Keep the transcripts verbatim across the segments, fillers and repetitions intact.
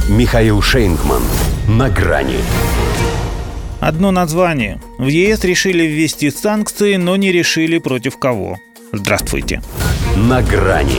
Михаил Шейнгман. На грани. Одно название. В ЕС решили ввести санкции, но не решили против кого. Здравствуйте. На грани.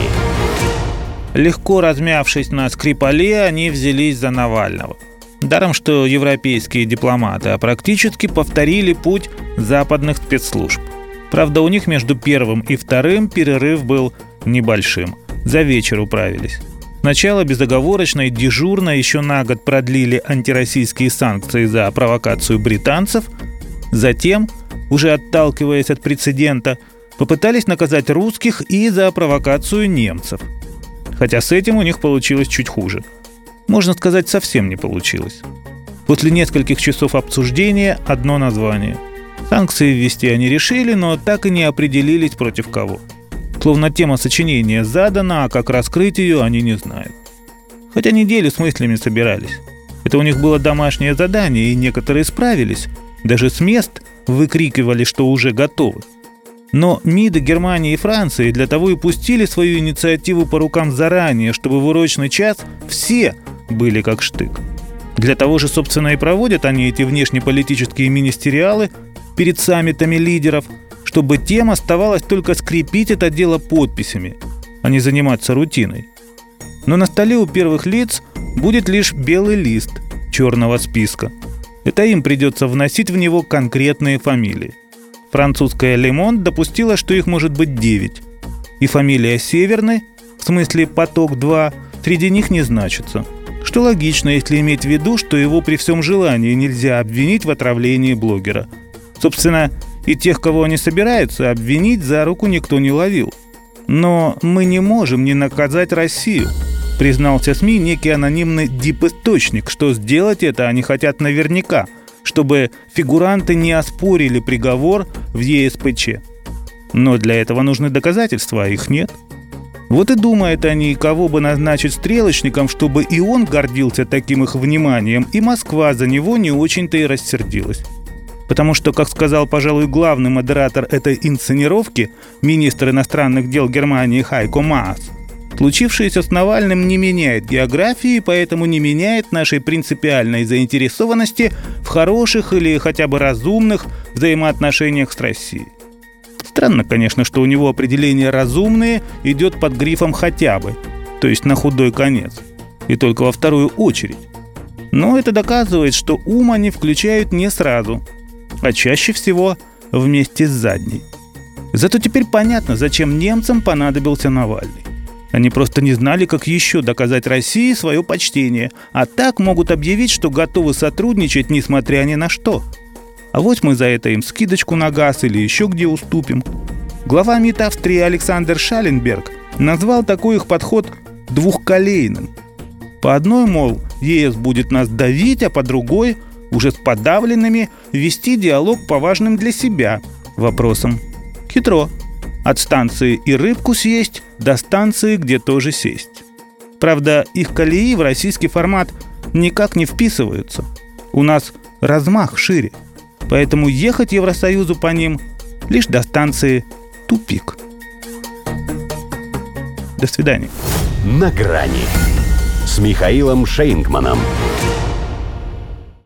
Легко размявшись на Скрипале, они взялись за Навального. Даром, что европейские дипломаты, а практически повторили путь западных спецслужб. Правда, у них между первым и вторым перерыв был небольшим. За вечер управились. Сначала безоговорочно и дежурно еще на год продлили антироссийские санкции за провокацию британцев. Затем, уже отталкиваясь от прецедента, попытались наказать русских и за провокацию немцев. Хотя с этим у них получилось чуть хуже. Можно сказать, совсем не получилось. После нескольких часов обсуждения одно название. Санкции ввести они решили, но так и не определились против кого. Словно тема сочинения задана, а как раскрыть ее они не знают. Хотя неделю с мыслями собирались. Это у них было домашнее задание, и некоторые справились. Даже с мест выкрикивали, что уже готовы. Но МИДы Германии и Франции для того и пустили свою инициативу по рукам заранее, чтобы в урочный час все были как штык. Для того же, собственно, и проводят они эти внешнеполитические министериалы перед саммитами лидеров, чтобы тем оставалось только скрепить это дело подписями, а не заниматься рутиной. Но на столе у первых лиц будет лишь белый лист черного списка. Это им придется вносить в него конкретные фамилии. Французская «Le Monde» допустила, что их может быть девять. И фамилия Северной, в смысле «Поток-два», среди них не значится. Что логично, если иметь в виду, что его при всем желании нельзя обвинить в отравлении блогера. Собственно, и тех, кого они собираются обвинить, за руку никто не ловил. Но мы не можем не наказать Россию, признался СМИ некий анонимный дип-источник, что сделать это они хотят наверняка, чтобы фигуранты не оспорили приговор в ЕСПЧ. Но для этого нужны доказательства, а их нет. Вот и думают они, кого бы назначить стрелочником, чтобы и он гордился таким их вниманием, и Москва за него не очень-то и рассердилась. Потому что, как сказал, пожалуй, главный модератор этой инсценировки, министр иностранных дел Германии Хайко Маас, случившееся с Навальным не меняет географии, поэтому не меняет нашей принципиальной заинтересованности в хороших или хотя бы разумных взаимоотношениях с Россией. Странно, конечно, что у него определение «разумные» идет под грифом «хотя бы», то есть на худой конец, и только во вторую очередь. Но это доказывает, что ум они включают не сразу, а чаще всего вместе с задней. Зато теперь понятно, зачем немцам понадобился Навальный. Они просто не знали, как еще доказать России свое почтение, а так могут объявить, что готовы сотрудничать, несмотря ни на что. А вот мы за это им скидочку на газ или еще где уступим. Глава МИД Австрии Александр Шалленберг назвал такой их подход двухколейным. По одной, мол, ЕС будет нас давить, а по другой, уже с подавленными, вести диалог по важным для себя вопросам. Хитро. От станции и рыбку съесть до станции, где тоже сесть. Правда, их колеи в российский формат никак не вписываются. У нас размах шире. Поэтому ехать Евросоюзу по ним лишь до станции «Тупик». До свидания. На грани с Михаилом Шейнгманом.